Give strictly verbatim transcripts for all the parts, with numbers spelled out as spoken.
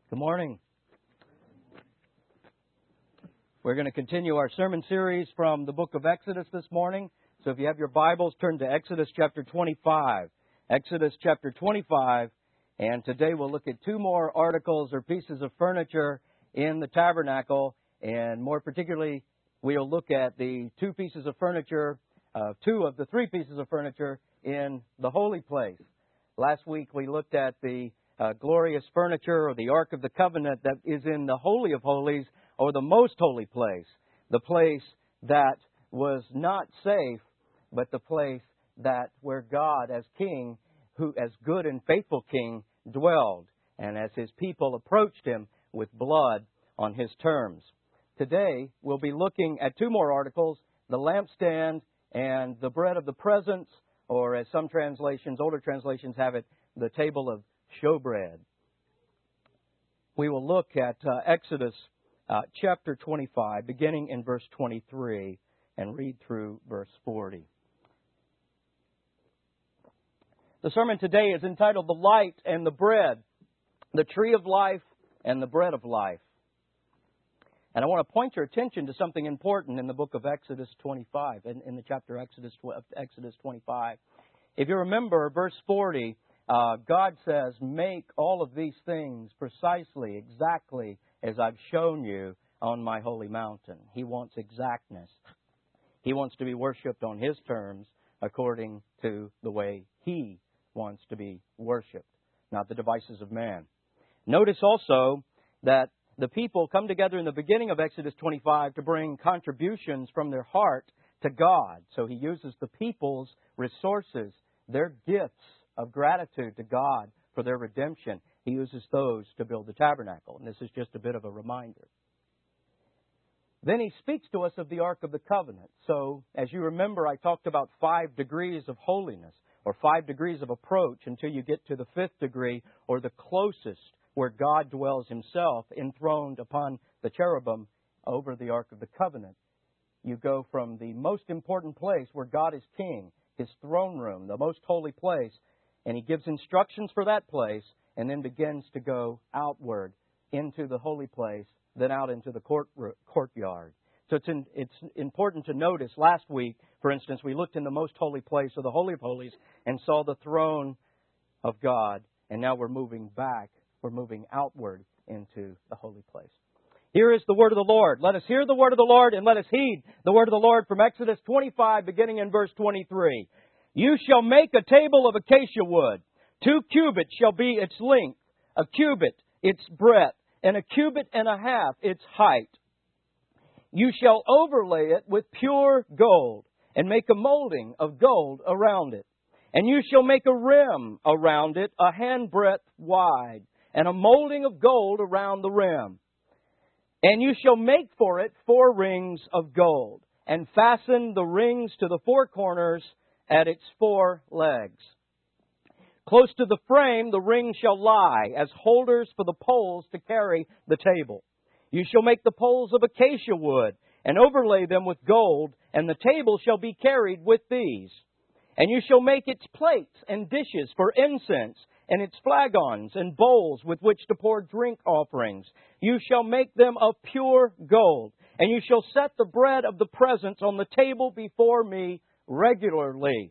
Good morning. We're going to continue our sermon series from the book of Exodus this morning. So if you have your Bibles, turn to Exodus chapter twenty-five. Exodus chapter twenty-five. And today we'll look at two more articles or pieces of furniture in the tabernacle. And more particularly, we'll look at the two pieces of furniture, uh, two of the three pieces of furniture in the holy place. Last week we looked at the uh, glorious furniture or the Ark of the Covenant that is in the Holy of Holies, or the most holy place, the place that was not safe, but the place that where God as King, who as good and faithful King, dwelled, and as His people approached Him with blood on His terms. Today we'll be looking at two more articles, the lampstand and the bread of the presence, or as some translations, older translations have it, the table of showbread. We will look at uh, Exodus Uh, chapter twenty-five, beginning in verse twenty-three, and read through verse forty. The sermon today is entitled The Light and the Bread, the Tree of Life and the Bread of Life. And I want to point your attention to something important in the book of Exodus twenty-five, in, in the chapter Exodus, Exodus twenty-five. If you remember verse forty, uh, God says, make all of these things precisely, exactly, as I've shown you on my holy mountain. He wants exactness. He wants to be worshipped on His terms according to the way He wants to be worshipped, not the devices of man. Notice also that the people come together in the beginning of Exodus twenty-five to bring contributions from their heart to God. So He uses the people's resources, their gifts of gratitude to God for their redemption. He uses those to build the tabernacle. And this is just a bit of a reminder. Then He speaks to us of the Ark of the Covenant. So, as you remember, I talked about five degrees of holiness, or five degrees of approach, until you get to the fifth degree, or the closest, where God dwells Himself, enthroned upon the cherubim over the Ark of the Covenant. You go from the most important place where God is King, His throne room, the most holy place, and He gives instructions for that place, and then begins to go outward into the holy place, then out into the court, courtyard. So it's, in, it's important to notice, last week, for instance, we looked in the most holy place of the Holy of Holies and saw the throne of God, and now we're moving back, we're moving outward into the holy place. Here is the word of the Lord. Let us hear the word of the Lord, and let us heed the word of the Lord from Exodus twenty-five, beginning in verse twenty-three. You shall make a table of acacia wood. Two cubits shall be its length, a cubit its breadth, and a cubit and a half its height. You shall overlay it with pure gold, and make a molding of gold around it. And you shall make a rim around it, a handbreadth wide, and a molding of gold around the rim. And you shall make for it four rings of gold, and fasten the rings to the four corners at its four legs. Close to the frame the rings shall lie as holders for the poles to carry the table. You shall make the poles of acacia wood and overlay them with gold, and the table shall be carried with these. And you shall make its plates and dishes for incense, and its flagons and bowls with which to pour drink offerings. You shall make them of pure gold, and you shall set the bread of the presence on the table before me regularly.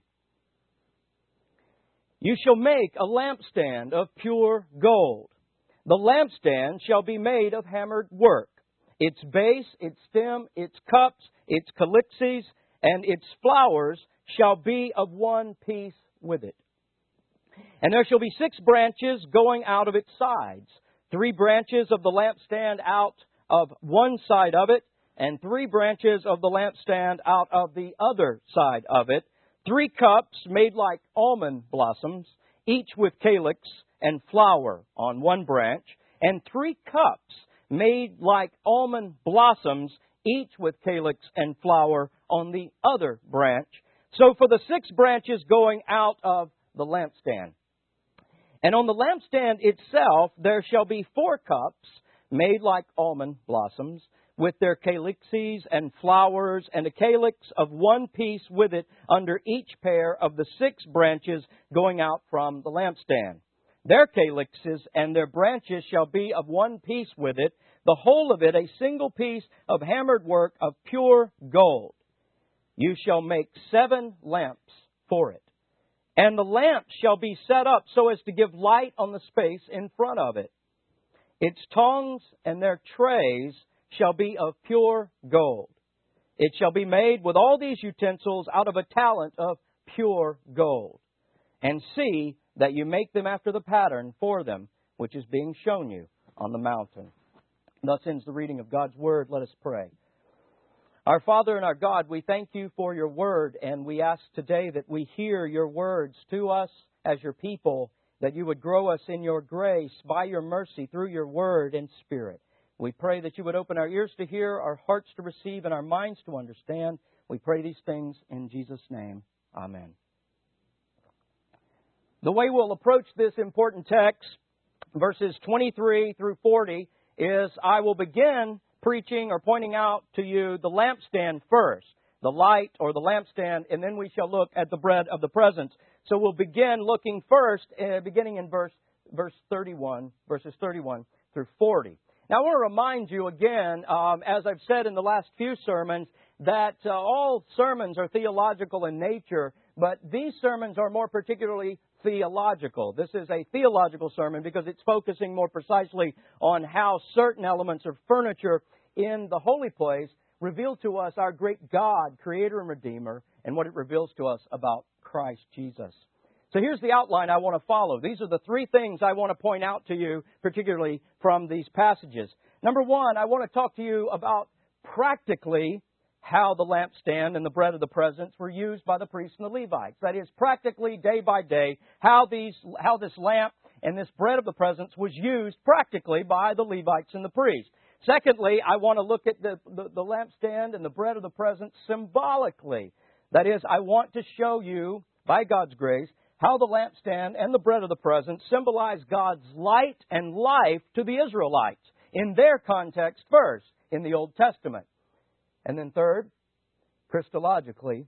You shall make a lampstand of pure gold. The lampstand shall be made of hammered work. Its base, its stem, its cups, its calyxes, and its flowers shall be of one piece with it. And there shall be six branches going out of its sides. Three branches of the lampstand out of one side of it, and three branches of the lampstand out of the other side of it. Three cups made like almond blossoms, each with calyx and flower on one branch, and three cups made like almond blossoms, each with calyx and flower on the other branch. So for the six branches going out of the lampstand. And on the lampstand itself there shall be four cups made like almond blossoms, with their calyxes and flowers, and a calyx of one piece with it under each pair of the six branches going out from the lampstand. Their calyxes and their branches shall be of one piece with it, the whole of it a single piece of hammered work of pure gold. You shall make seven lamps for it. And the lamps shall be set up so as to give light on the space in front of it. Its tongues and their trays shall be of pure gold. It shall be made with all these utensils out of a talent of pure gold. And see that you make them after the pattern for them, which is being shown you on the mountain. Thus ends the reading of God's Word. Let us pray. Our Father and our God, we thank you for your Word, and we ask today that we hear your words to us as your people, that you would grow us in your grace by your mercy through your Word and Spirit. We pray that you would open our ears to hear, our hearts to receive, and our minds to understand. We pray these things in Jesus' name. Amen. The way we'll approach this important text, verses twenty-three through forty, is I will begin preaching or pointing out to you the lampstand first, the light or the lampstand, and then we shall look at the bread of the presence. So we'll begin looking first, uh, beginning in verse verse thirty-one, verses thirty-one through forty. Now I want to remind you again, um, as I've said in the last few sermons, that uh, all sermons are theological in nature, but these sermons are more particularly theological. This is a theological sermon because it's focusing more precisely on how certain elements of furniture in the holy place reveal to us our great God, Creator and Redeemer, and what it reveals to us about Christ Jesus. So here's the outline I want to follow. These are the three things I want to point out to you, particularly from these passages. Number one, I want to talk to you about practically how the lampstand and the bread of the presence were used by the priests and the Levites. That is, practically, day by day, how these, how this lamp and this bread of the presence was used practically by the Levites and the priests. Secondly, I want to look at the, the, the lampstand and the bread of the presence symbolically. That is, I want to show you, by God's grace, how the lampstand and the bread of the presence symbolize God's light and life to the Israelites in their context first, in the Old Testament. And then third, Christologically,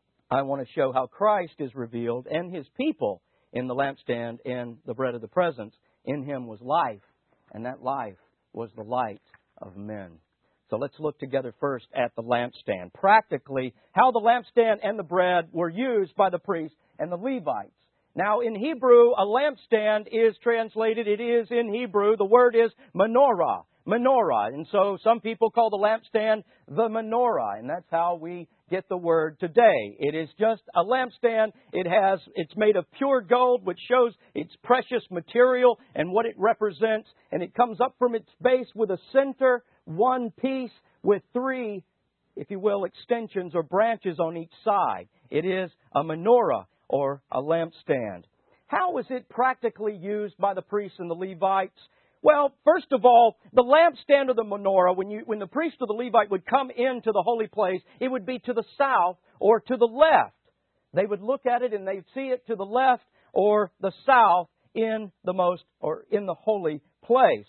I want to show how Christ is revealed and His people in the lampstand and the bread of the presence. In Him was life, and that life was the light of men. So let's look together first at the lampstand. Practically, how the lampstand and the bread were used by the priests and the Levites. Now, in Hebrew, a lampstand is translated, it is in Hebrew, the word is menorah. Menorah. And so some people call the lampstand the menorah, and that's how we get the word today. It is just a lampstand. It has, it's made of pure gold, which shows its precious material and what it represents. And it comes up from its base with a center, one piece with three, if you will, extensions or branches on each side. It is a menorah or a lampstand. How is it practically used by the priests and the Levites? Well, first of all, the lampstand or the menorah, when you, when the priest or the Levite would come into the holy place, it would be to the south or to the left. They would look at it and they'd see it to the left or the south in the most, or in the holy place.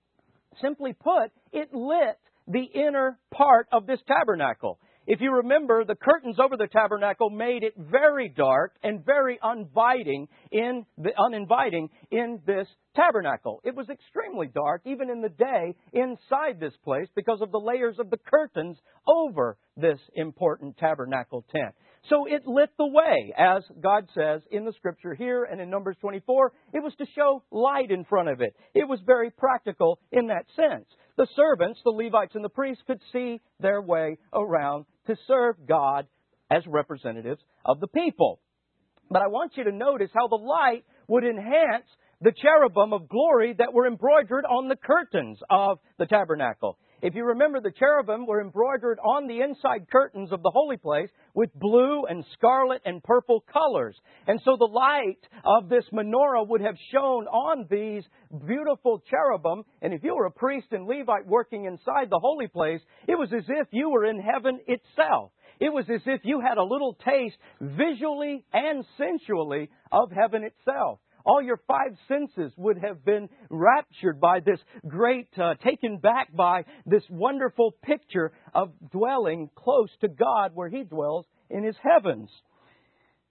Simply put, it lit the inner part of this tabernacle. If you remember, the curtains over the tabernacle made it very dark and very uninviting in the, uninviting in this tabernacle. It was extremely dark, even in the day, inside this place because of the layers of the curtains over this important tabernacle tent. So it lit the way, as God says in the Scripture here and in Numbers twenty-four. It was to show light in front of it. It was very practical in that sense. The servants, the Levites and the priests, could see their way around to serve God as representatives of the people. But I want you to notice how the light would enhance the cherubim of glory that were embroidered on the curtains of the tabernacle. If you remember, the cherubim were embroidered on the inside curtains of the holy place with blue and scarlet and purple colors. And so the light of this menorah would have shone on these beautiful cherubim. And if you were a priest and Levite working inside the holy place, it was as if you were in heaven itself. It was as if you had a little taste visually and sensually of heaven itself. All your five senses would have been raptured by this great, uh, taken back by this wonderful picture of dwelling close to God where He dwells in His heavens.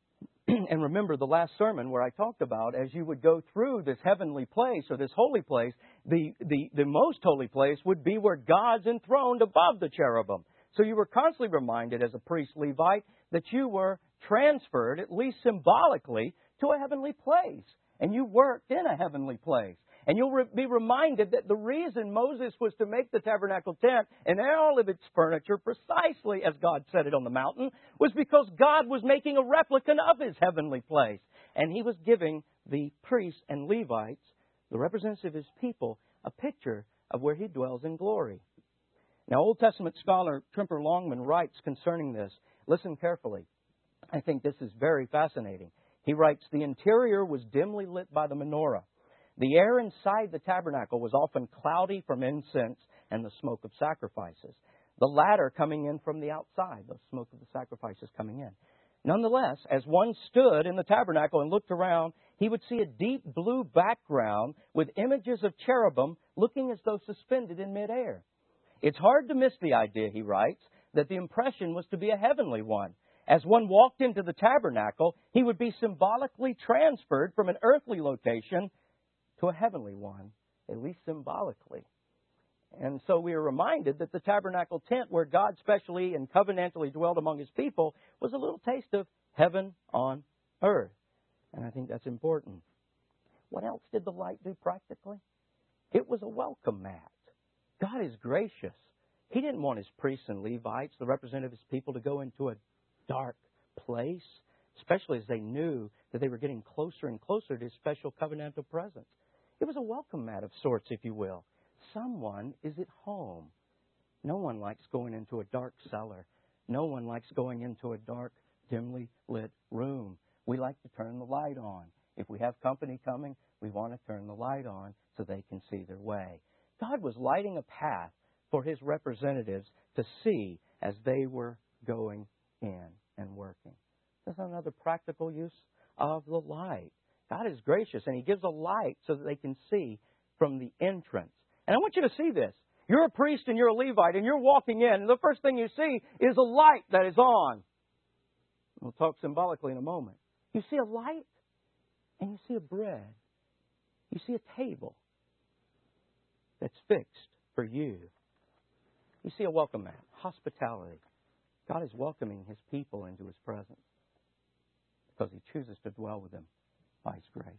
And remember the last sermon where I talked about as you would go through this heavenly place or this holy place, the, the, the most holy place would be where God's enthroned above the cherubim. So you were constantly reminded as a priest Levite that you were transferred, at least symbolically, to a heavenly place. And you worked in a heavenly place. And you'll re- be reminded that the reason Moses was to make the tabernacle tent and all of its furniture precisely as God said it on the mountain was because God was making a replica of His heavenly place. And He was giving the priests and Levites, the representatives of His people, a picture of where He dwells in glory. Now, Old Testament scholar Tremper Longman writes concerning this. Listen carefully. I think this is very fascinating. He writes, the interior was dimly lit by the menorah. The air inside the tabernacle was often cloudy from incense and the smoke of sacrifices. The latter coming in from the outside, the smoke of the sacrifices coming in. Nonetheless, as one stood in the tabernacle and looked around, he would see a deep blue background with images of cherubim looking as though suspended in midair. It's hard to miss the idea, he writes, that the impression was to be a heavenly one. As one walked into the tabernacle, he would be symbolically transferred from an earthly location to a heavenly one, at least symbolically. And so we are reminded that the tabernacle tent where God specially and covenantally dwelled among His people was a little taste of heaven on earth. And I think that's important. What else did the light do practically? It was a welcome mat. God is gracious. He didn't want His priests and Levites, the representatives of His people, to go into a dark place, especially as they knew that they were getting closer and closer to His special covenantal presence. It was a welcome mat of sorts, if you will. Someone is at home. No one likes going into a dark cellar. No one likes going into a dark, dimly lit room. We like to turn the light on. If we have company coming, we want to turn the light on so they can see their way. God was lighting a path for His representatives to see as they were going in and working. That's another practical use of the light. God is gracious, and He gives a light so that they can see from the entrance. And I want you to see this. You're a priest and you're a Levite, and you're walking in, and the first thing you see is a light that is on. We'll talk symbolically in a moment. You see a light, and you see a bread. You see a table that's fixed for you. You see a welcome mat, hospitality. God is welcoming His people into His presence because He chooses to dwell with them by His grace.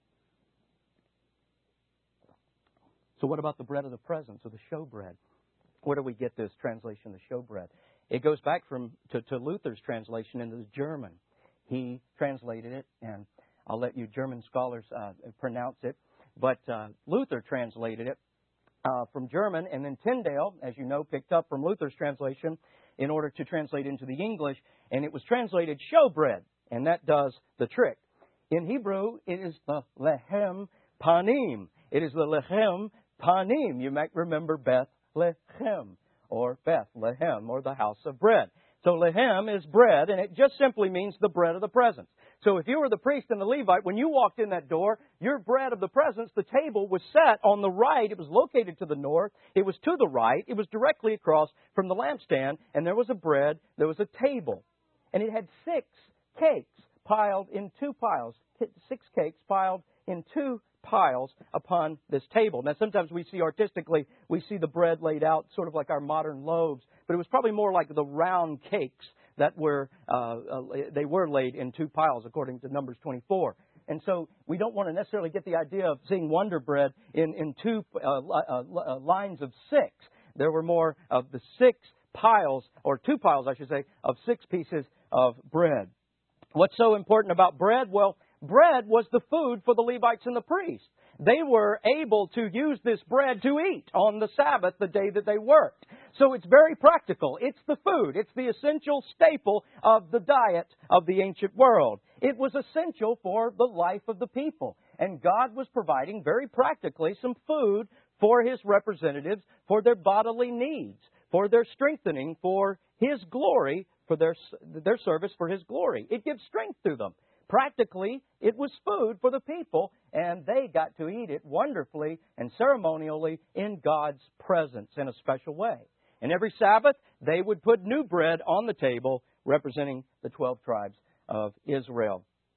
So what about the bread of the presence, or the showbread? Where do we get this translation, the showbread? It goes back from to, to Luther's translation into the German. He translated it, and I'll let you German scholars uh, pronounce it. But uh, Luther translated it uh, from German, and then Tyndale, as you know, picked up from Luther's translation in order to translate into the English, and it was translated showbread, and that does the trick. In Hebrew, it is the lechem panim. It is the lechem panim. You might remember Bethlehem, or Bethlehem, or the house of bread. So lechem is bread, and it just simply means the bread of the presence. So if you were the priest and the Levite, when you walked in that door, your bread of the presence, the table was set on the right. It was located to the north. It was to the right. It was directly across from the lampstand, and there was a bread. There was a table. And it had six cakes piled in two piles. Six cakes piled in two piles upon this table. Now, sometimes we see artistically, we see the bread laid out sort of like our modern loaves, but it was probably more like the round cakes that were, uh, uh, they were laid in two piles, according to Numbers twenty-four. And so we don't want to necessarily get the idea of seeing Wonder Bread in, in two uh, uh, uh, lines of six. There were more of the six piles, or two piles, I should say, of six pieces of bread. What's so important about bread? Well, bread was the food for the Levites and the priests. They were able to use this bread to eat on the Sabbath, the day that they worked. So it's very practical. It's the food. It's the essential staple of the diet of the ancient world. It was essential for the life of the people. And God was providing very practically some food for His representatives, for their bodily needs, for their strengthening, for His glory, for their, their service for His glory. It gives strength to them. Practically, it was food for the people, and they got to eat it wonderfully and ceremonially in God's presence in a special way. And every Sabbath, they would put new bread on the table representing the twelve tribes of Israel.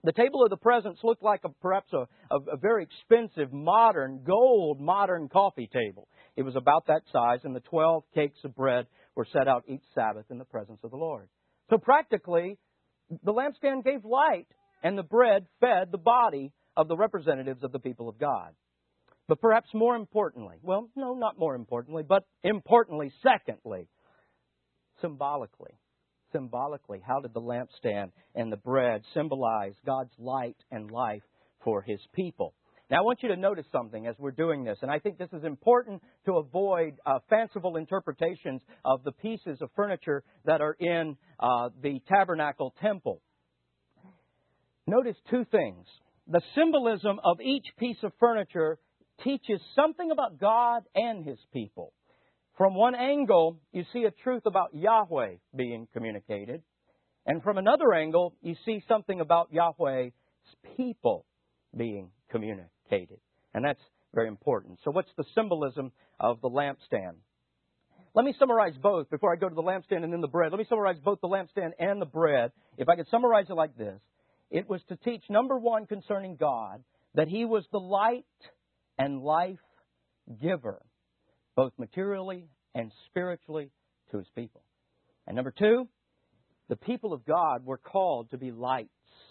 The table of the presence looked like a, perhaps a, a, a very expensive, modern, gold, modern coffee table. It was about that size, and the twelve cakes of bread were set out each Sabbath in the presence of the Lord. So practically, the lampstand gave light, and the bread fed the body of the representatives of the people of God. But perhaps more importantly, well, no, not more importantly, but importantly, secondly, symbolically. Symbolically, how did the lampstand and the bread symbolize God's light and life for His people? Now, I want you to notice something as we're doing this, and I think this is important to avoid uh, fanciful interpretations of the pieces of furniture that are in uh, the tabernacle temple. Notice two things. The symbolism of each piece of furniture teaches something about God and His people. From one angle, you see a truth about Yahweh being communicated. And from another angle, you see something about Yahweh's people being communicated. And that's very important. So what's the symbolism of the lampstand? Let me summarize both before I go to the lampstand and then the bread. Let me summarize both the lampstand and the bread. If I could summarize it like this. It was to teach, number one, concerning God, that He was the light and life giver, both materially and spiritually, to His people. And number two, the people of God were called to be lights.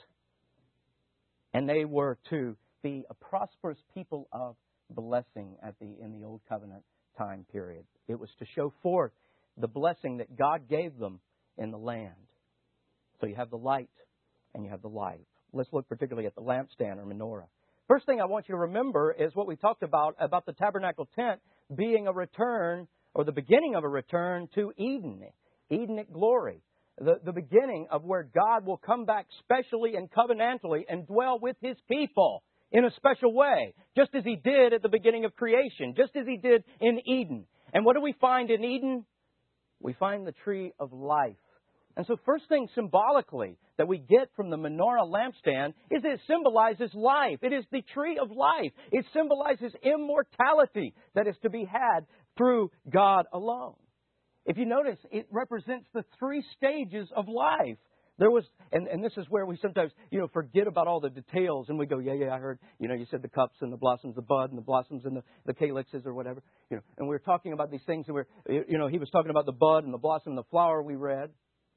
And they were to be a prosperous people of blessing at the in the Old Covenant time period. It was to show forth the blessing that God gave them in the land. So you have the light and you have the life. Let's look particularly at the lampstand or menorah. First thing I want you to remember is what we talked about, about the tabernacle tent being a return, or the beginning of a return to Eden, Edenic glory. The, the beginning of where God will come back specially and covenantally and dwell with His people in a special way, just as He did at the beginning of creation, just as He did in Eden. And what do we find in Eden? We find the tree of life. And so first thing symbolically that we get from the menorah lampstand is it symbolizes life. It is the tree of life. It symbolizes immortality that is to be had through God alone. If you notice, it represents the three stages of life. There was, and, and this is where we sometimes, you know, forget about all the details and we go, yeah, yeah, I heard, you know, you said the cups and the blossoms, the bud and the blossoms and the, the calyxes or whatever, you know, and we were talking about these things and we're, you know, he was talking about the bud and the blossom and the flower we read.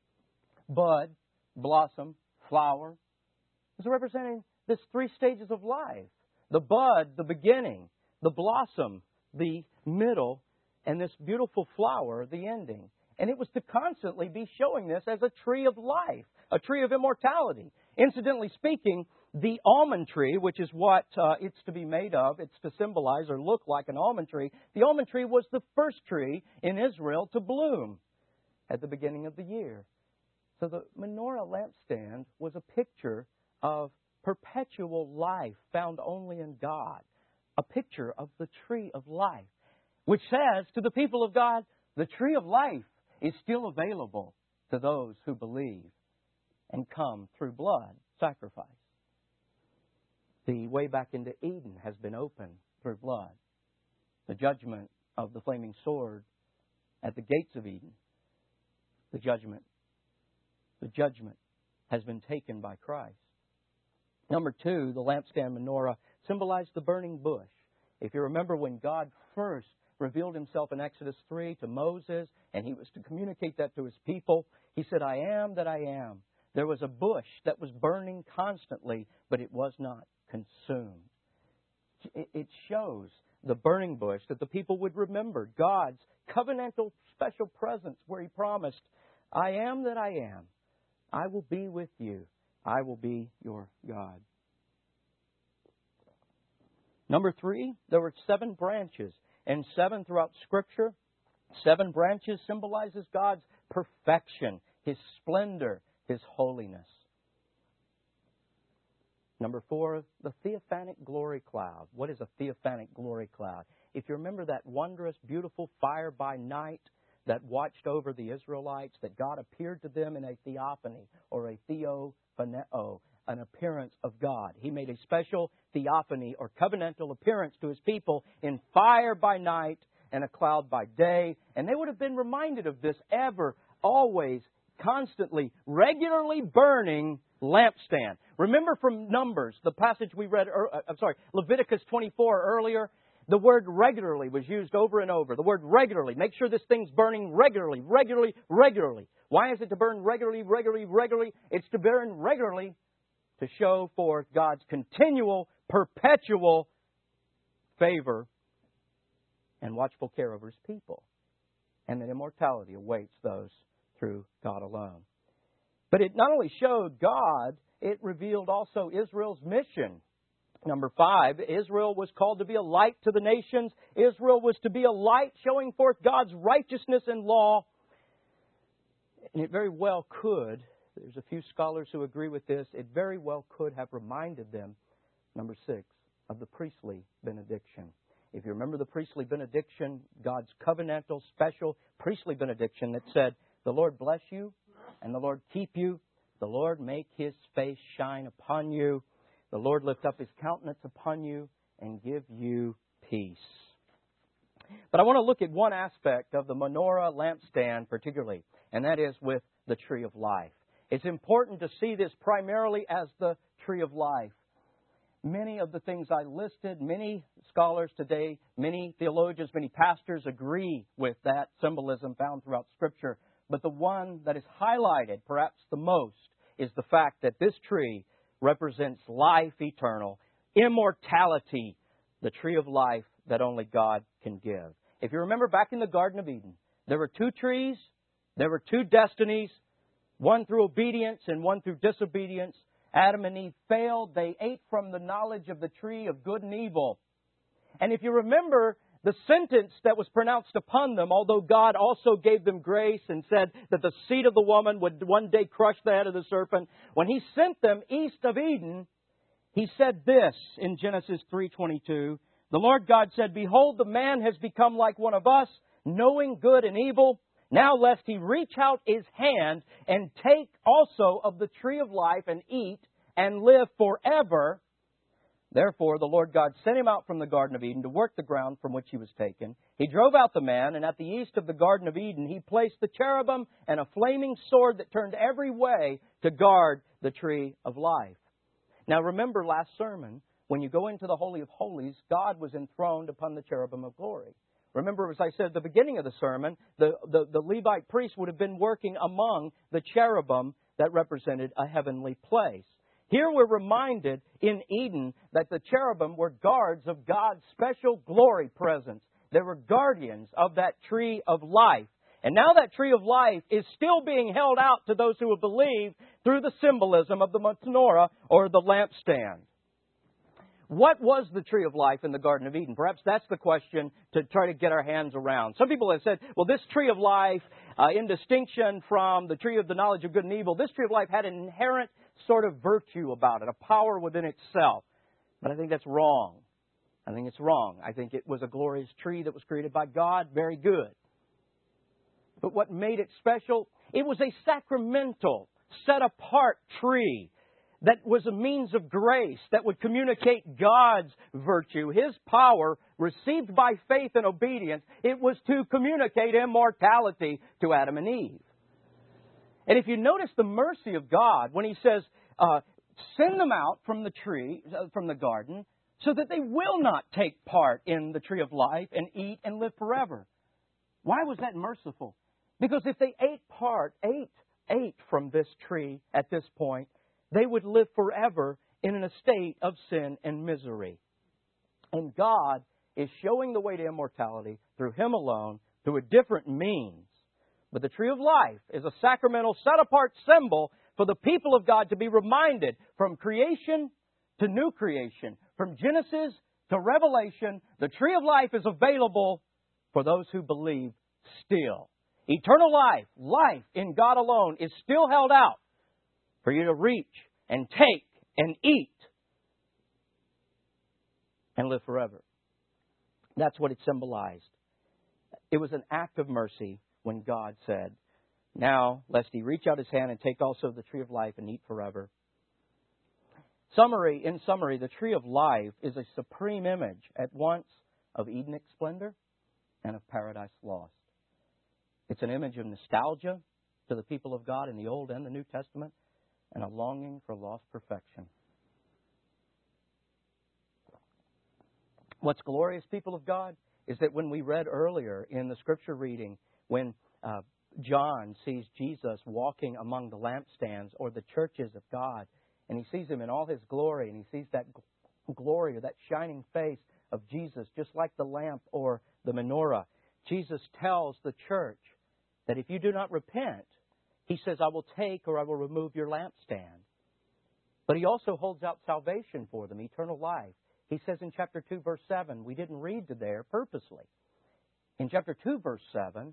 Bud, blossom, flower is representing this three stages of life. The bud, the beginning, the blossom, the middle, and this beautiful flower, the ending. And it was to constantly be showing this as a tree of life, a tree of immortality. Incidentally speaking, the almond tree, which is what uh, it's to be made of, it's to symbolize or look like an almond tree. The almond tree was the first tree in Israel to bloom at the beginning of the year. So the menorah lampstand was a picture of perpetual life found only in God. A picture of the tree of life, which says to the people of God, the tree of life is still available to those who believe and come through blood sacrifice. The way back into Eden has been opened through blood. The judgment of the flaming sword at the gates of Eden, the judgment, the judgment has been taken by Christ. Number two, the lampstand menorah symbolized the burning bush. If you remember when God first revealed Himself in Exodus three to Moses, and He was to communicate that to His people, He said, I am that I am. There was a bush that was burning constantly, but it was not consumed. It shows the burning bush that the people would remember God's covenantal special presence where He promised, I am that I am. I will be with you. I will be your God. Number three, there were seven branches. And seven throughout Scripture, seven branches symbolizes God's perfection, His splendor, His holiness. Number four, the theophanic glory cloud. What is a theophanic glory cloud? If you remember that wondrous, beautiful fire by night that watched over the Israelites, that God appeared to them in a theophany or a theophaneo, an appearance of God. He made a special theophany or covenantal appearance to His people in fire by night and a cloud by day. And they would have been reminded of this ever, always constantly, regularly burning lampstand. Remember from Numbers, the passage we read, uh, I'm sorry, Leviticus twenty-four earlier, the word regularly was used over and over. The word regularly. Make sure this thing's burning regularly, regularly, regularly. Why is it to burn regularly, regularly, regularly? It's to burn regularly to show forth God's continual, perpetual favor and watchful care over His people. And that immortality awaits those through God alone. But it not only showed God, it revealed also Israel's mission. Number five, Israel was called to be a light to the nations. Israel was to be a light showing forth God's righteousness and law. And it very well could, there's a few scholars who agree with this, it very well could have reminded them, number six, of the priestly benediction. If you remember the priestly benediction, God's covenantal, special priestly benediction that said, the Lord bless you and the Lord keep you. The Lord make His face shine upon you. The Lord lift up His countenance upon you and give you peace. But I want to look at one aspect of the menorah lampstand particularly, and that is with the tree of life. It's important to see this primarily as the tree of life. Many of the things I listed, many scholars today, many theologians, many pastors agree with that symbolism found throughout Scripture. But the one that is highlighted perhaps the most is the fact that this tree represents life eternal, immortality, the tree of life that only God can give. If you remember back in the Garden of Eden, there were two trees, there were two destinies, one through obedience and one through disobedience. Adam and Eve failed. They ate from the knowledge of the tree of good and evil. And if you remember the sentence that was pronounced upon them, although God also gave them grace and said that the seed of the woman would one day crush the head of the serpent, when He sent them east of Eden, He said this in Genesis three twenty-two, the Lord God said, behold, the man has become like one of us, knowing good and evil. Now lest he reach out his hand and take also of the tree of life and eat and live forever. Therefore the Lord God sent him out from the Garden of Eden to work the ground from which he was taken. He drove out the man, and at the east of the Garden of Eden He placed the cherubim and a flaming sword that turned every way to guard the tree of life. Now remember last sermon, when you go into the Holy of Holies, God was enthroned upon the cherubim of glory. Remember, as I said at the beginning of the sermon, the, the, the Levite priest would have been working among the cherubim that represented a heavenly place. Here we're reminded in Eden that the cherubim were guards of God's special glory presence. They were guardians of that tree of life. And now that tree of life is still being held out to those who have believed through the symbolism of the menorah or the lampstand. What was the tree of life in the Garden of Eden? Perhaps that's the question to try to get our hands around. Some people have said, well, this tree of life, uh, in distinction from the tree of the knowledge of good and evil, this tree of life had an inherent sort of virtue about it, a power within itself. But I think that's wrong. I think it's wrong. I think it was a glorious tree that was created by God. Very good. But what made it special? It was a sacramental, set-apart tree that was a means of grace that would communicate God's virtue, His power, received by faith and obedience. It was to communicate immortality to Adam and Eve. And if you notice the mercy of God when He says, uh, send them out from the tree, uh, from the garden, so that they will not take part in the tree of life and eat and live forever. Why was that merciful? Because if they ate part, ate, ate from this tree at this point, they would live forever in an estate of sin and misery. And God is showing the way to immortality through Him alone, through a different means. But the tree of life is a sacramental, set-apart symbol for the people of God to be reminded from creation to new creation, from Genesis to Revelation, the tree of life is available for those who believe still. Eternal life, life in God alone, is still held out for you to reach and take and eat and live forever. That's what it symbolized. It was an act of mercy when God said, now, lest he reach out his hand and take also the tree of life and eat forever. Summary, in summary, the tree of life is a supreme image at once of Edenic splendor and of paradise lost. It's an image of nostalgia to the people of God in the Old and the New Testament, and a longing for lost perfection. What's glorious, people of God, is that when we read earlier in the Scripture reading, when uh, John sees Jesus walking among the lampstands or the churches of God, and he sees Him in all His glory, and he sees that glory or that shining face of Jesus, just like the lamp or the menorah, Jesus tells the church that if you do not repent, He says, I will take or I will remove your lampstand. But He also holds out salvation for them, eternal life. He says in chapter two, verse seven, we didn't read to there purposely. In chapter two, verse seven,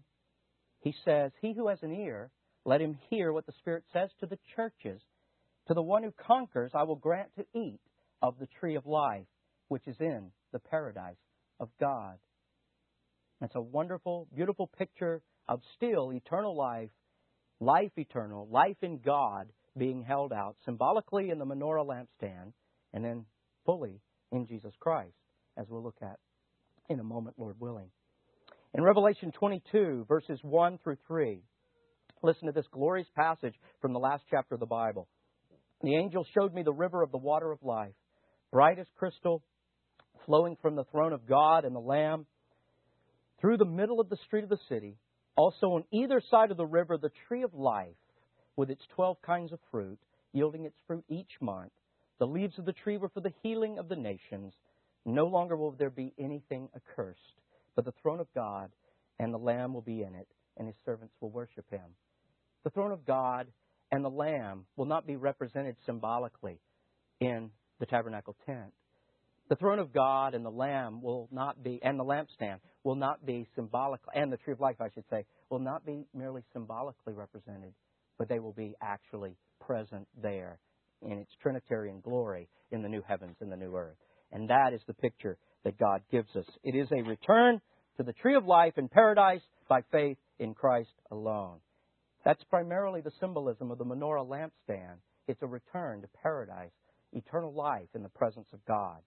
He says, He who has an ear, let him hear what the Spirit says to the churches. To the one who conquers, I will grant to eat of the tree of life, which is in the paradise of God. It's a wonderful, beautiful picture of still eternal life, life eternal, life in God being held out symbolically in the menorah lampstand, and then fully in Jesus Christ, as we'll look at in a moment, Lord willing. In Revelation twenty-two, verses one through three, listen to this glorious passage from the last chapter of the Bible. The angel showed me the river of the water of life, bright as crystal, flowing from the throne of God and the Lamb, through the middle of the street of the city. Also on either side of the river, the tree of life, with its twelve kinds of fruit, yielding its fruit each month. The leaves of the tree were for the healing of the nations. No longer will there be anything accursed, but the throne of God and the Lamb will be in it, and His servants will worship Him. The throne of God and the Lamb will not be represented symbolically in the tabernacle tent. The throne of God and the Lamb will not be, and the lampstand will not be symbolic, and the tree of life, I should say, will not be merely symbolically represented, but they will be actually present there in its Trinitarian glory in the new heavens and the new earth. And that is the picture that God gives us. It is a return to the tree of life in paradise by faith in Christ alone. That's primarily the symbolism of the menorah lampstand. It's a return to paradise, eternal life in the presence of God.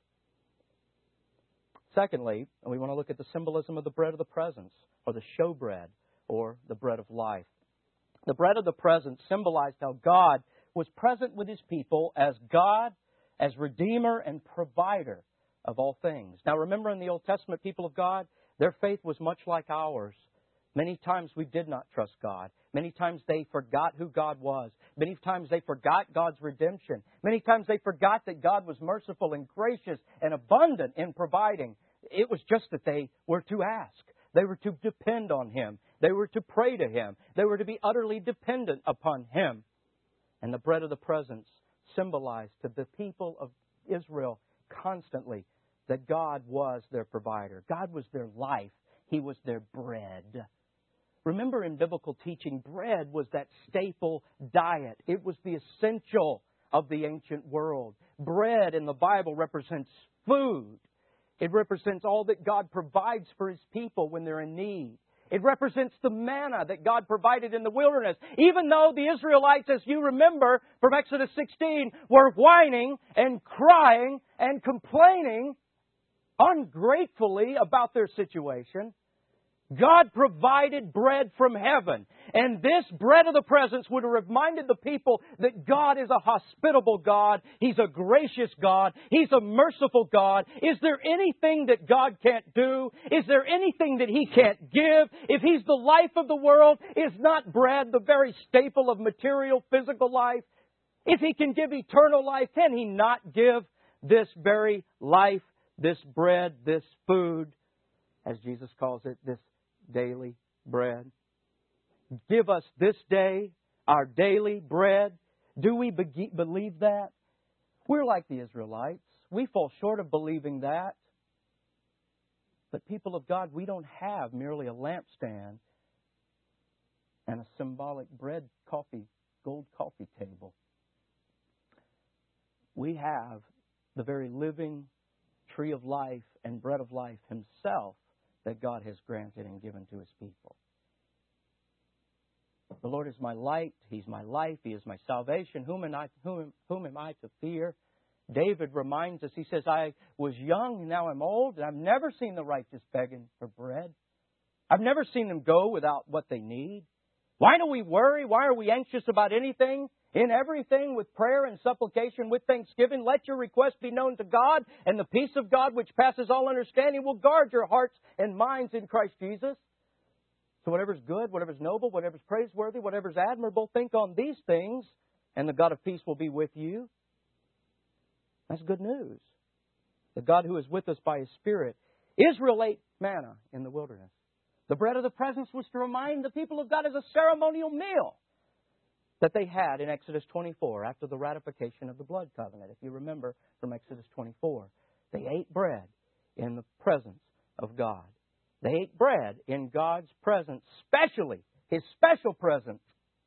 Secondly, we want to look at the symbolism of the bread of the presence, or the showbread, or the bread of life. The bread of the presence symbolized how God was present with His people as God, as Redeemer and Provider of all things. Now remember, in the Old Testament people of God, their faith was much like ours. Many times we did not trust God. Many times they forgot who God was. Many times they forgot God's redemption. Many times they forgot that God was merciful and gracious and abundant in providing. It was just that they were to ask. They were to depend on Him. They were to pray to Him. They were to be utterly dependent upon Him. And the bread of the presence symbolized to the people of Israel constantly that God was their provider. God was their life. He was their bread. Remember, in biblical teaching, bread was that staple diet. It was the essential of the ancient world. Bread in the Bible represents food. It represents all that God provides for His people when they're in need. It represents the manna that God provided in the wilderness. Even though the Israelites, as you remember from Exodus sixteen, were whining and crying and complaining ungratefully about their situation, God provided bread from heaven. And this bread of the presence would have reminded the people that God is a hospitable God. He's a gracious God. He's a merciful God. Is there anything that God can't do? Is there anything that He can't give? If He's the life of the world, is not bread the very staple of material, physical life? If He can give eternal life, can He not give this very life, this bread, this food, as Jesus calls it, this daily bread? Give us this day our daily bread. Do we be- believe that? We're like the Israelites. We fall short of believing that. But people of God, we don't have merely a lampstand and a symbolic bread, coffee, gold coffee table. We have the very living tree of life and bread of life Himself that God has granted and given to His people. The Lord is my light. He's my life. He is my salvation. Whom am I, whom, whom am I to fear? David reminds us, he says, I was young and now I'm old, and I've never seen the righteous begging for bread. I've never seen them go without what they need. Why do we worry? Why are we anxious about anything? In everything, with prayer and supplication, with thanksgiving, let your requests be known to God, and the peace of God, which passes all understanding, will guard your hearts and minds in Christ Jesus. So whatever's good, whatever's noble, whatever's praiseworthy, whatever's admirable, think on these things, and the God of peace will be with you. That's good news. The God who is with us by His Spirit. Israel ate manna in the wilderness. The bread of the presence was to remind the people of God as a ceremonial meal that they had in Exodus twenty-four after the ratification of the blood covenant. If you remember from Exodus twenty-four, they ate bread in the presence of God. They ate bread in God's presence, specially, His special presence.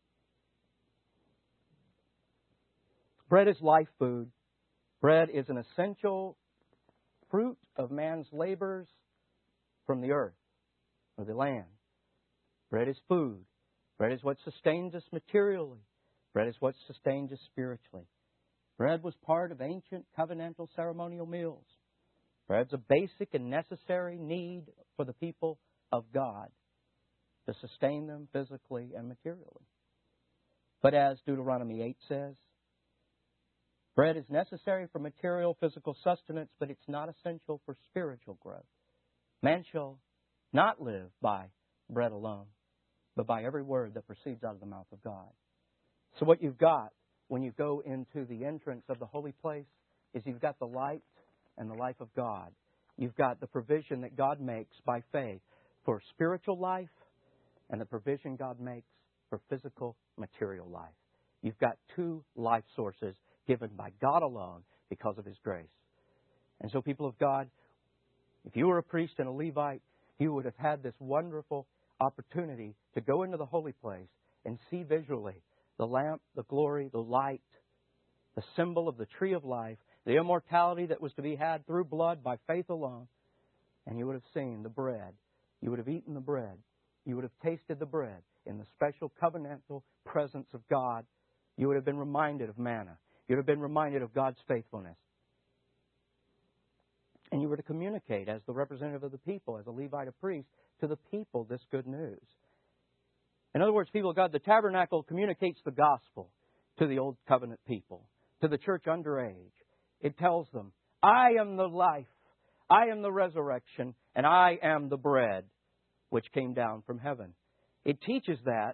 Bread is life food. Bread is an essential fruit of man's labors from the earth or the land. Bread is food. Bread is what sustains us materially. Bread is what sustains us spiritually. Bread was part of ancient covenantal ceremonial meals. Bread's a basic and necessary need for the people of God to sustain them physically and materially. But as Deuteronomy eight says, bread is necessary for material, physical sustenance, but it's not essential for spiritual growth. Man shall not live by bread alone, but by every word that proceeds out of the mouth of God. So what you've got when you go into the entrance of the holy place is you've got the light and the life of God. You've got the provision that God makes by faith for spiritual life and the provision God makes for physical, material life. You've got two life sources given by God alone because of His grace. And so, people of God, if you were a priest and a Levite, you would have had this wonderful opportunity to go into the holy place and see visually the lamp, the glory, the light, the symbol of the tree of life, the immortality that was to be had through blood by faith alone. And you would have seen the bread. You would have eaten the bread. You would have tasted the bread in the special covenantal presence of God. You would have been reminded of manna. You would have been reminded of God's faithfulness. And you were to communicate as the representative of the people, as a Levite, a priest, to the people this good news. In other words, people of God, the tabernacle communicates the gospel to the old covenant people, to the church underage. It tells them, I am the life, I am the resurrection, and I am the bread which came down from heaven. It teaches that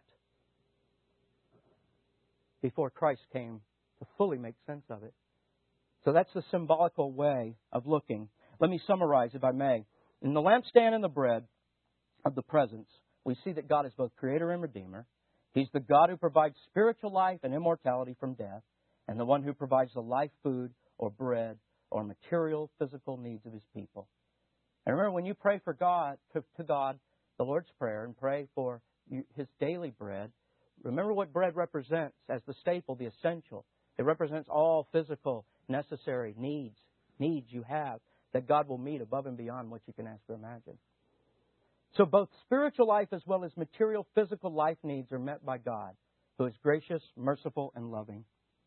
before Christ came to fully make sense of it. So that's the symbolical way of looking. Let me summarize, if I may. In the lampstand and the bread of the presence, we see that God is both Creator and Redeemer. He's the God who provides spiritual life and immortality from death, and the one who provides the life food or bread or material, physical needs of His people. And remember, when you pray for God, to, to God, the Lord's Prayer, and pray for you, His daily bread, remember what bread represents as the staple, the essential. It represents all physical, necessary needs, needs you have that God will meet above and beyond what you can ask or imagine. So both spiritual life as well as material, physical life needs are met by God, who is gracious, merciful, and loving.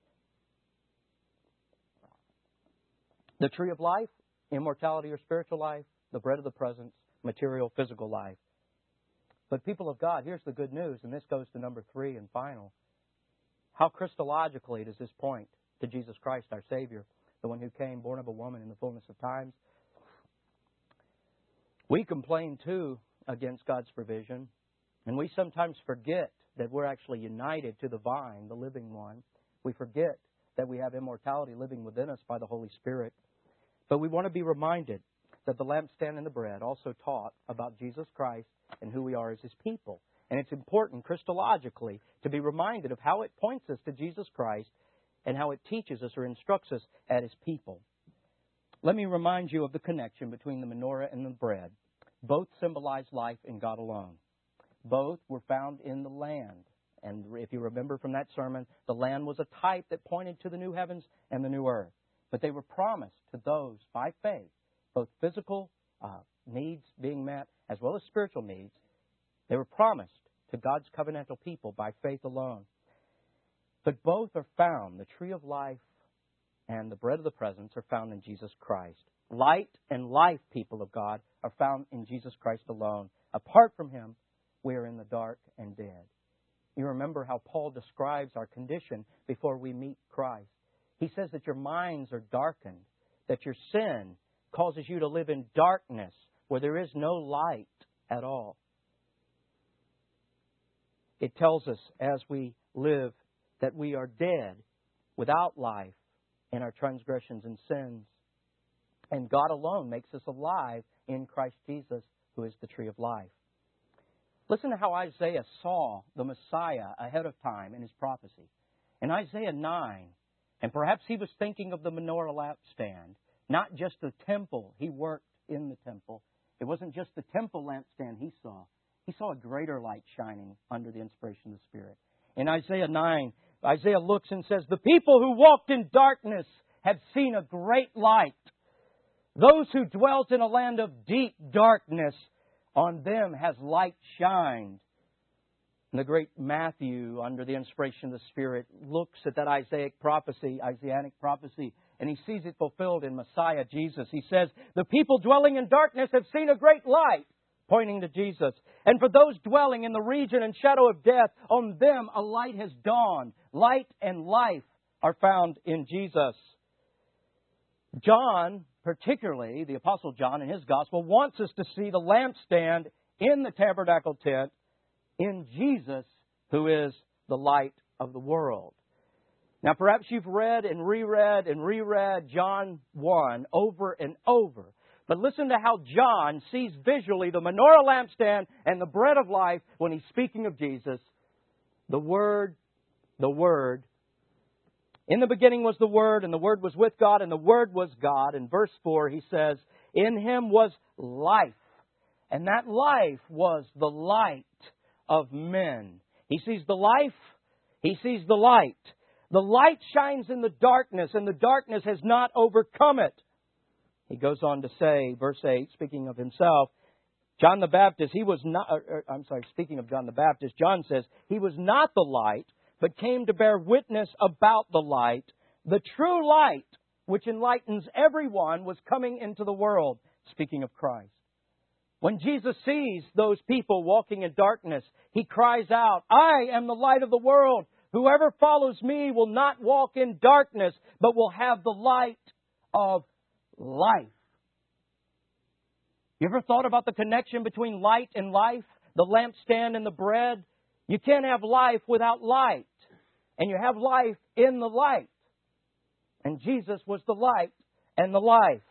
The tree of life, immortality or spiritual life, the bread of the presence, material, physical life. But people of God, here's the good news, and this goes to number three and final. How Christologically does this point to Jesus Christ, our Savior, the one who came, born of a woman in the fullness of times? We complain, too, against God's provision, and we sometimes forget that we're actually united to the vine, the living one. We forget that we have immortality living within us by the Holy Spirit. But we want to be reminded that the lampstand and the bread also taught about Jesus Christ and who we are as His people. And it's important, Christologically, to be reminded of how it points us to Jesus Christ and how it teaches us or instructs us as His people. Let me remind you of the connection between the menorah and the bread. Both symbolize life in God alone. Both were found in the land. And if you remember from that sermon, the land was a type that pointed to the new heavens and the new earth. But they were promised to those by faith, both physical uh, needs being met as well as spiritual needs. They were promised to God's covenantal people by faith alone. But both are found, the tree of life and the bread of the presence are found in Jesus Christ. Light and life, people of God, are found in Jesus Christ alone. Apart from Him, we are in the dark and dead. You remember how Paul describes our condition before we meet Christ. He says that your minds are darkened, that your sin causes you to live in darkness where there is no light at all. It tells us as we live that we are dead without life in our transgressions and sins. And God alone makes us alive in Christ Jesus, who is the tree of life. Listen to how Isaiah saw the Messiah ahead of time in his prophecy. In Isaiah nine, and perhaps he was thinking of the menorah lampstand, not just the temple. He worked in the temple. It wasn't just the temple lampstand he saw. He saw a greater light shining under the inspiration of the Spirit. In Isaiah nine, Isaiah looks and says, "The people who walked in darkness have seen a great light. Those who dwelt in a land of deep darkness, on them has light shined." And the great Matthew, under the inspiration of the Spirit, looks at that Isaiah prophecy, Isaianic prophecy, and he sees it fulfilled in Messiah Jesus. He says, "The people dwelling in darkness have seen a great light," pointing to Jesus. "And for those dwelling in the region and shadow of death, on them a light has dawned." Light and life are found in Jesus. John, particularly the Apostle John in his Gospel, wants us to see the lampstand in the tabernacle tent in Jesus, who is the light of the world. Now, perhaps you've read and reread and reread John one over and over. But listen to how John sees visually the menorah lampstand and the bread of life when he's speaking of Jesus. The Word, the Word. In the beginning was the Word, and the Word was with God, and the Word was God. In verse four, he says, "In Him was life, and that life was the light of men." He sees the life, he sees the light. The light shines in the darkness, and the darkness has not overcome it. He goes on to say, verse eight, speaking of himself, John the Baptist, he was not, or, or, I'm sorry, speaking of John the Baptist, John says, "He was not the light, but came to bear witness about the light. The true light, which enlightens everyone, was coming into the world," speaking of Christ. When Jesus sees those people walking in darkness, He cries out, "I am the light of the world. Whoever follows me will not walk in darkness, but will have the light of life." You ever thought about the connection between light and life? The lampstand and the bread? You can't have life without light. And you have life in the light. And Jesus was the light and the life.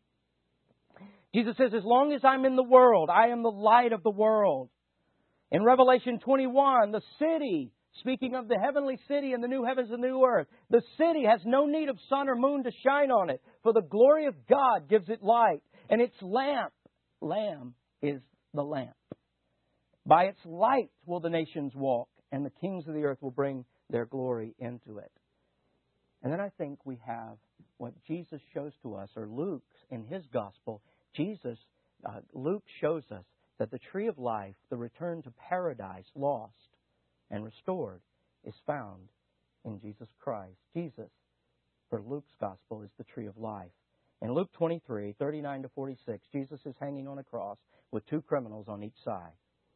Jesus says, "As long as I'm in the world, I am the light of the world." In Revelation twenty-one, the city, speaking of the heavenly city and the new heavens and new earth, the city has no need of sun or moon to shine on it, for the glory of God gives it light, and its lamp, lamb, is the lamp. By its light will the nations walk, and the kings of the earth will bring their glory into it. And then I think we have what Jesus shows to us, or Luke in his gospel. Jesus, uh, Luke shows us that the tree of life, the return to paradise, lost and restored, is found in Jesus Christ. Jesus, for Luke's gospel, is the tree of life. In Luke twenty-three, thirty-nine to forty-six, Jesus is hanging on a cross with two criminals on each side.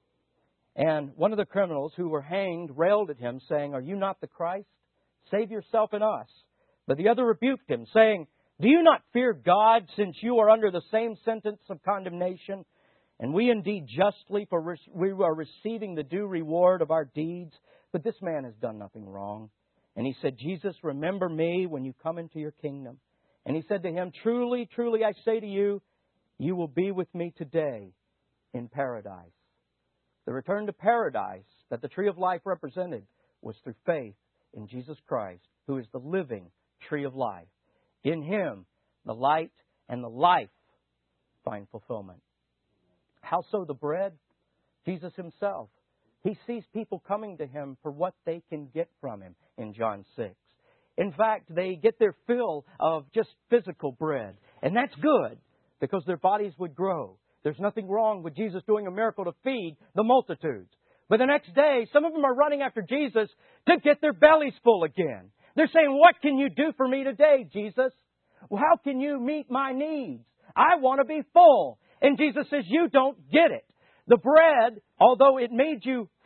And one of the criminals who were hanged railed at him, saying, "Are you not the Christ? Save yourself and us." But the other rebuked him, saying, "Do you not fear God, since you are under the same sentence of condemnation? And we indeed justly, for we are receiving the due reward of our deeds. But this man has done nothing wrong." And he said, "Jesus, remember me when you come into your kingdom." And he said to him, "Truly, truly, I say to you, you will be with me today in paradise." The return to paradise that the tree of life represented was through faith in Jesus Christ, who is the living tree of life. In Him, the light and the life find fulfillment. How so the bread? Jesus Himself. He sees people coming to Him for what they can get from Him in John six. In fact, they get their fill of just physical bread. And that's good, because their bodies would grow. There's nothing wrong with Jesus doing a miracle to feed the multitudes. But the next day, some of them are running after Jesus to get their bellies full again. They're saying, "What can you do for me today, Jesus? Well, how can you meet my needs? I want to be full." And Jesus says, "You don't get it. The bread, although it made you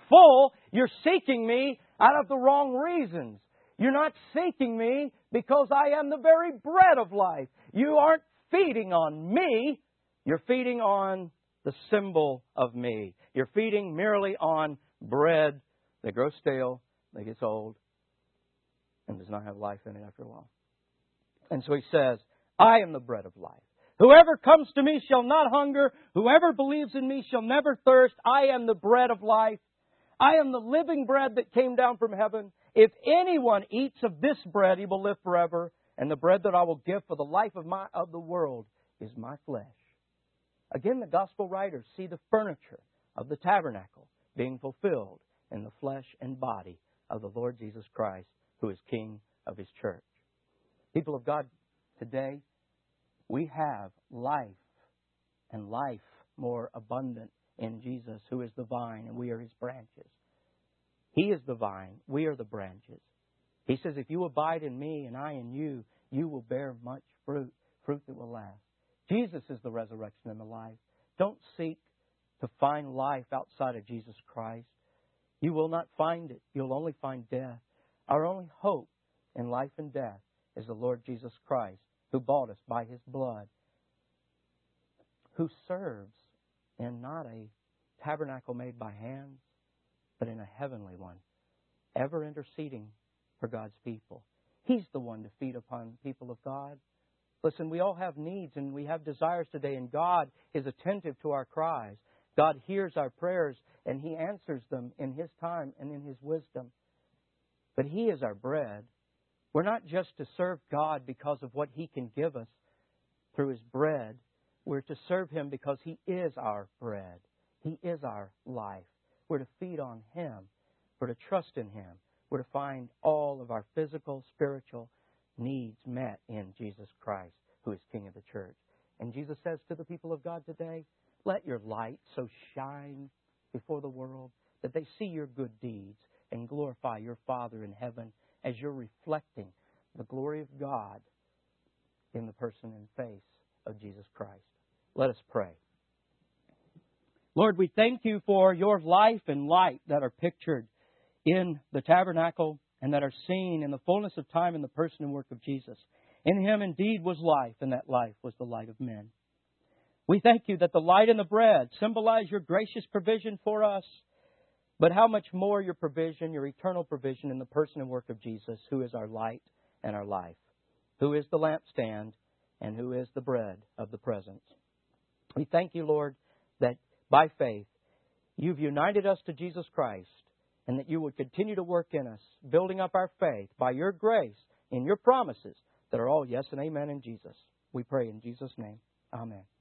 full, you're seeking me out of the wrong reasons. You're not seeking me because I am the very bread of life. You aren't feeding on me. You're feeding on the symbol of me. You're feeding merely on bread that grows stale, that gets old, and does not have life in it after a while. And so He says, I am the bread of life. Whoever comes to me shall not hunger. Whoever believes in me shall never thirst. I am the bread of life. I am the living bread that came down from heaven. If anyone eats of this bread, he will live forever. And the bread that I will give for the life of my of the world is my flesh. Again, the gospel writers see the furniture of the tabernacle being fulfilled in the flesh and body of the Lord Jesus Christ, who is King of His church. People of God, today we have life, and life more abundant in Jesus, who is the vine, and we are His branches. He is the vine, we are the branches. He says, if you abide in me and I in you, you will bear much fruit, fruit that will last. Jesus is the resurrection and the life. Don't seek to find life outside of Jesus Christ. You will not find it. You'll only find death. Our only hope in life and death is the Lord Jesus Christ, who bought us by His blood, who serves in not a tabernacle made by hands, but in a heavenly one, ever interceding for God's people. He's the one to feed upon people of God. Listen, we all have needs and we have desires today, and God is attentive to our cries. God hears our prayers and He answers them in His time and in His wisdom. But He is our bread. We're not just to serve God because of what He can give us through His bread. We're to serve Him because He is our bread. He is our life. We're to feed on Him. We're to trust in Him. We're to find all of our physical, spiritual needs met in Jesus Christ, who is King of the church. And Jesus says to the people of God today, let your light so shine before the world that they see your good deeds and glorify your Father in heaven as you're reflecting the glory of God in the person and face of Jesus Christ. Let us pray. Lord, we thank You for Your life and light that are pictured in the tabernacle and that are seen in the fullness of time in the person and work of Jesus. In Him indeed was life, and that life was the light of men. We thank You that the light and the bread symbolize Your gracious provision for us, but how much more Your provision, Your eternal provision in the person and work of Jesus, who is our light and our life, who is the lampstand, and who is the bread of the presence. We thank You, Lord, that by faith You've united us to Jesus Christ, and that You would continue to work in us, building up our faith by Your grace in Your promises that are all yes and amen in Jesus. We pray in Jesus' name. Amen.